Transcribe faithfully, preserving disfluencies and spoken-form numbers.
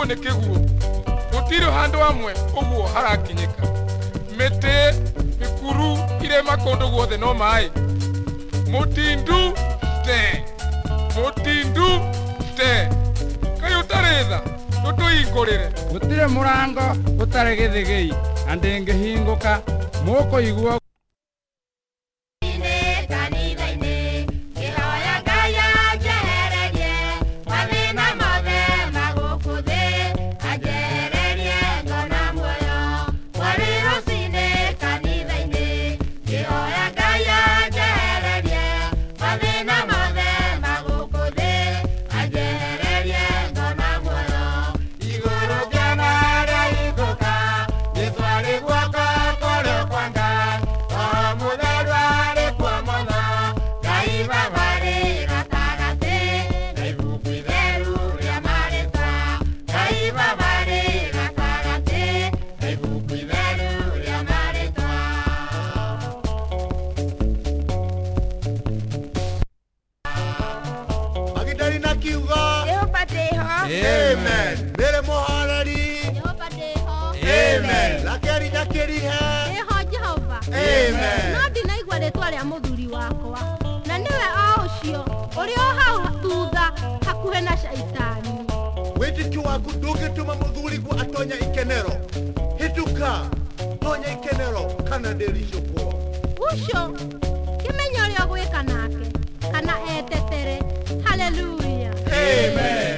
guo nĩ kĩguũ gũtirĩ handũ hamwe ũguo harakinyĩka mĩtĩ mĩkuru irĩma kũndũ guothe no maĩ mũtindu te mũtindu te kaĩ ũtarĩ tha tũtũhingũrĩre gũtirĩ mũrango gũtarĩ gĩthĩgĩi na ndĩngĩhingũka mũkũigua Amen. Mere moharari. Amen. Lakeri nyakeri ha. Eho Jehova. Amen. No ndinaigua rĩtwa rĩa mũthuri wakwa. Na niwe o ũcio ũrĩ o hau thutha hakuhĩ na shaitani. Wĩtĩkio waku ndũngĩtũma mũthuri guo atonya ikenero. Hĩtũka. Tonya ikenero kana ndĩricũkwo. Ũcio kĩmenye ũrĩa ũgwĩka nake kana etetere. Hallelujah. Amen.